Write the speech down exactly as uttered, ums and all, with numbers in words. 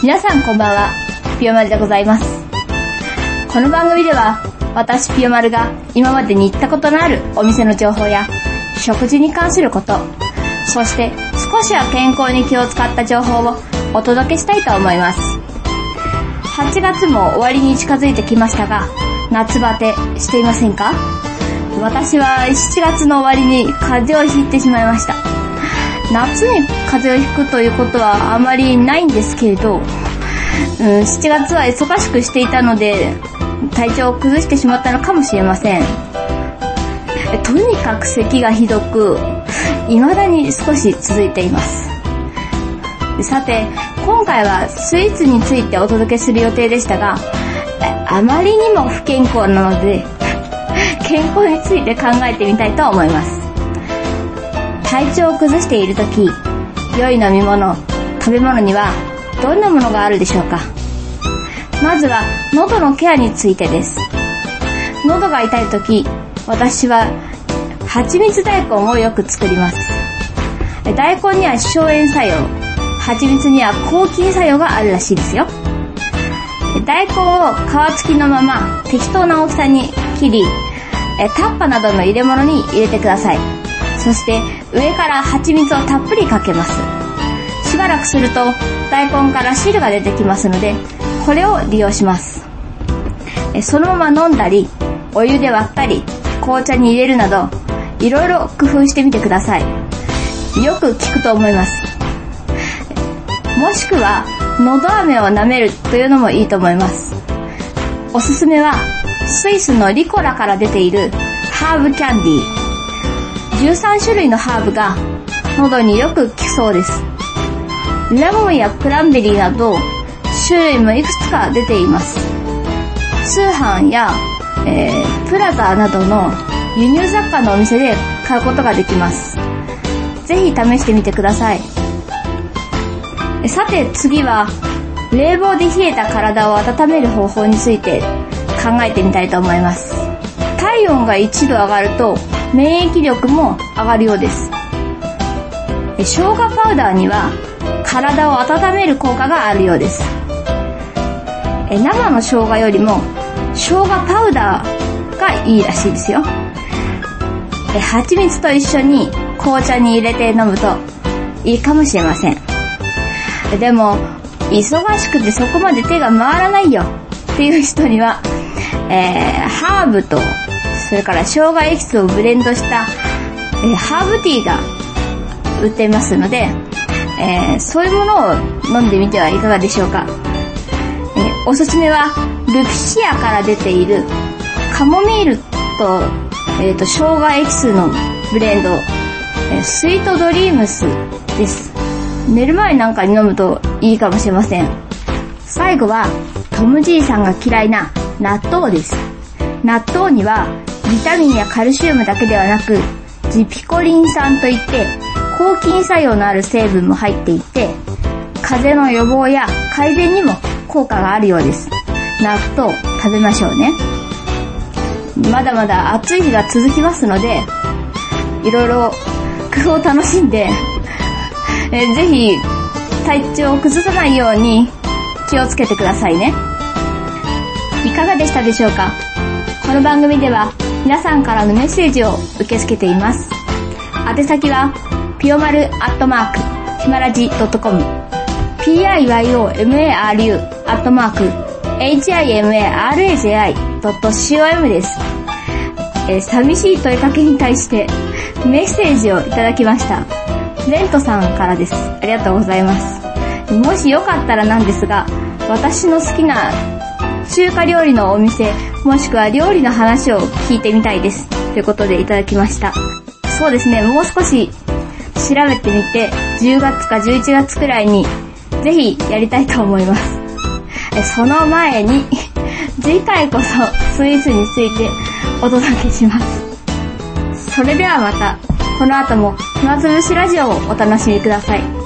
皆さんこんばんは、ピヨマルでございます。この番組では私ピヨマルが今までに行ったことのあるお店の情報や食事に関すること、そして少しは健康に気を使った情報をお届けしたいと思います。はちがつも終わりに近づいてきましたが、夏バテしていませんか？私はしちがつの終わりに風邪をひいてしまいました。夏に風邪をひくということはあまりないんですけれど、うん、しちがつは忙しくしていたので体調を崩してしまったのかもしれません。とにかく咳がひどく、未だに少し続いています。さて、今回はスイーツについてお届けする予定でしたが、あまりにも不健康なので健康について考えてみたいと思います。体調を崩しているとき、良い飲み物、食べ物にはどんなものがあるでしょうか。まずは喉のケアについてです。喉が痛いとき、私は蜂蜜大根をよく作ります。大根には消炎作用、蜂蜜には抗菌作用があるらしいですよ。大根を皮付きのまま適当な大きさに切り、タッパなどの入れ物に入れてください。そして上から蜂蜜をたっぷりかけます。しばらくすると大根から汁が出てきますので、これを利用します。そのまま飲んだり、お湯で割ったり、紅茶に入れるなど、いろいろ工夫してみてください。よく効くと思います。もしくはのど飴を舐めるというのもいいと思います。おすすめはスイスのリコラから出ているハーブキャンディー。じゅうさんしゅるいのハーブが喉によく効くそうです。レモンやクランベリーなど種類もいくつか出ています。通販や、えー、プラザなどの輸入雑貨のお店で買うことができます。ぜひ試してみてください。さて次は冷房で冷えた体を温める方法について考えてみたいと思います。体温がいちど上がると免疫力も上がるようです。生姜パウダーには体を温める効果があるようです。生の生姜よりも生姜パウダーがいいらしいですよ。蜂蜜と一緒に紅茶に入れて飲むといいかもしれません。でも忙しくてそこまで手が回らないよっていう人には、えー、ハーブとそれから生姜エキスをブレンドした、えー、ハーブティーが売っていますので、えー、そういうものを飲んでみてはいかがでしょうか。えー、おすすめはルピシアから出ているカモミールと、えー、と生姜エキスのブレンド、えー、スイートドリームスです。寝る前なんかに飲むといいかもしれません。最後はトムじいさんが嫌いな納豆です。納豆にはビタミンやカルシウムだけではなくジピコリン酸といって抗菌作用のある成分も入っていて、風邪の予防や改善にも効果があるようです。納豆食べましょうね。まだまだ暑い日が続きますので、いろいろ工夫を楽しんでえー、ぜひ体調を崩さないように気をつけてくださいね。いかがでしたでしょうか。この番組では皆さんからのメッセージを受け付けています。宛先はピヨマルアットマークヒマラジドットコム ピーアイワイオーエムエーアールユー アットマーク エイチアイエムエーアールエージェーアイ ドットコム です。えー、寂しい問いかけに対してメッセージをいただきました。レントさんからです。ありがとうございます。もしよかったらなんですが、私の好きな中華料理のお店、もしくは料理の話を聞いてみたいです。ということでいただきました。そうですね、もう少し調べてみて、じゅうがつかじゅういちがつくらいにぜひやりたいと思います。その前に、次回こそスイーツについてお届けします。それではまた。この後も暇つぶしラジオをお楽しみください。